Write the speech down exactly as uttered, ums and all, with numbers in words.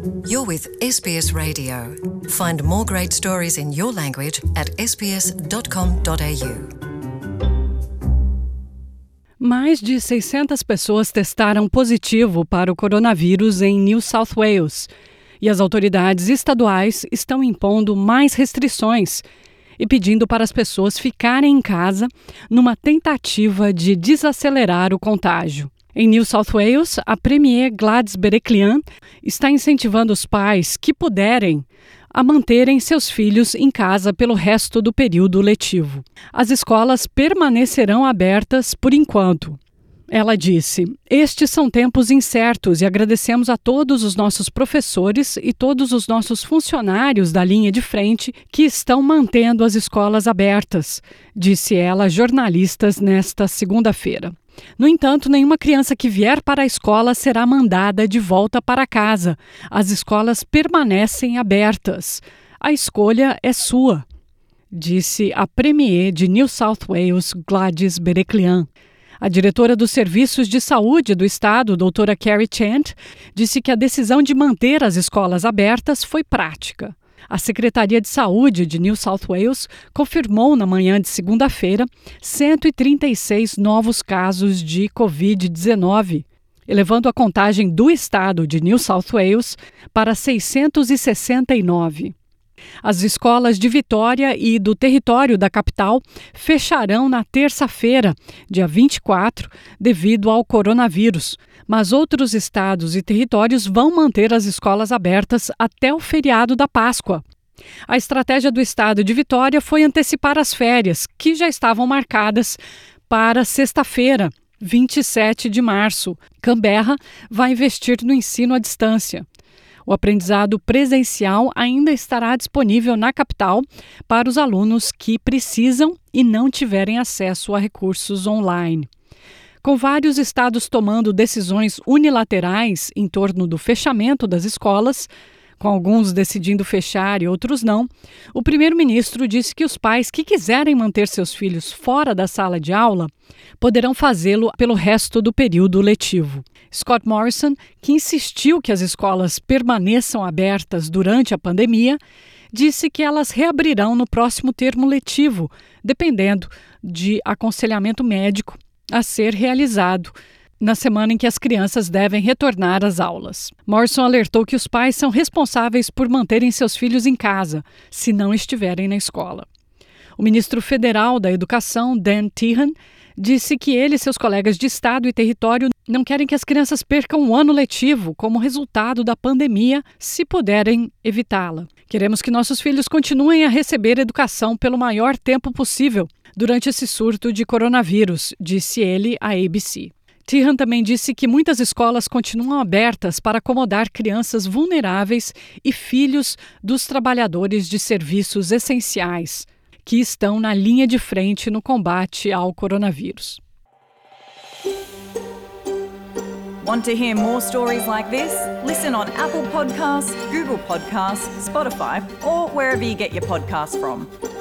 You're with S B S Radio. Find more great stories in your language at s b s dot com dot a u. Mais de seiscentas pessoas testaram positivo para o coronavírus em New South Wales e as autoridades estaduais estão impondo mais restrições e pedindo para as pessoas ficarem em casa numa tentativa de desacelerar o contágio. Em New South Wales, a Premier Gladys Berejiklian está incentivando os pais que puderem a manterem seus filhos em casa pelo resto do período letivo. As escolas permanecerão abertas por enquanto. Ela disse: "Estes são tempos incertos e agradecemos a todos os nossos professores e todos os nossos funcionários da linha de frente que estão mantendo as escolas abertas", disse ela a jornalistas nesta segunda-feira. No entanto, nenhuma criança que vier para a escola será mandada de volta para casa. As escolas permanecem abertas. A escolha é sua, disse a Premier de New South Wales, Gladys Berejiklian. A diretora dos Serviços de Saúde do Estado, doutora Carrie Chant, disse que a decisão de manter as escolas abertas foi prática. A Secretaria de Saúde de New South Wales confirmou na manhã de segunda-feira cento e trinta e seis novos casos de covid dezenove, elevando a contagem do estado de New South Wales para seiscentos e sessenta e nove. As escolas de Vitória e do território da capital fecharão na terça-feira, dia vinte e quatro, devido ao coronavírus, mas outros estados e territórios vão manter as escolas abertas até o feriado da Páscoa. A estratégia do estado de Vitória foi antecipar as férias, que já estavam marcadas para sexta-feira, vinte e sete de março. Canberra vai investir no ensino à distância. O aprendizado presencial ainda estará disponível na capital para os alunos que precisam e não tiverem acesso a recursos online. Com vários estados tomando decisões unilaterais em torno do fechamento das escolas, com alguns decidindo fechar e outros não, o primeiro-ministro disse que os pais que quiserem manter seus filhos fora da sala de aula poderão fazê-lo pelo resto do período letivo. Scott Morrison, que insistiu que as escolas permaneçam abertas durante a pandemia, disse que elas reabrirão no próximo termo letivo, dependendo de aconselhamento médico a ser realizado na semana em que as crianças devem retornar às aulas. Morrison alertou que os pais são responsáveis por manterem seus filhos em casa, se não estiverem na escola. O ministro federal da Educação, Dan Tehan, disse que ele e seus colegas de estado e território não querem que as crianças percam um ano letivo como resultado da pandemia, se puderem evitá-la. Queremos que nossos filhos continuem a receber educação pelo maior tempo possível durante esse surto de coronavírus, disse ele à A B C. Tehan também disse que muitas escolas continuam abertas para acomodar crianças vulneráveis e filhos dos trabalhadores de serviços essenciais, que estão na linha de frente no combate ao coronavírus. Want to hear more stories like this? Listen on Apple Podcasts, Google Podcasts, Spotify, or wherever you get your podcasts from.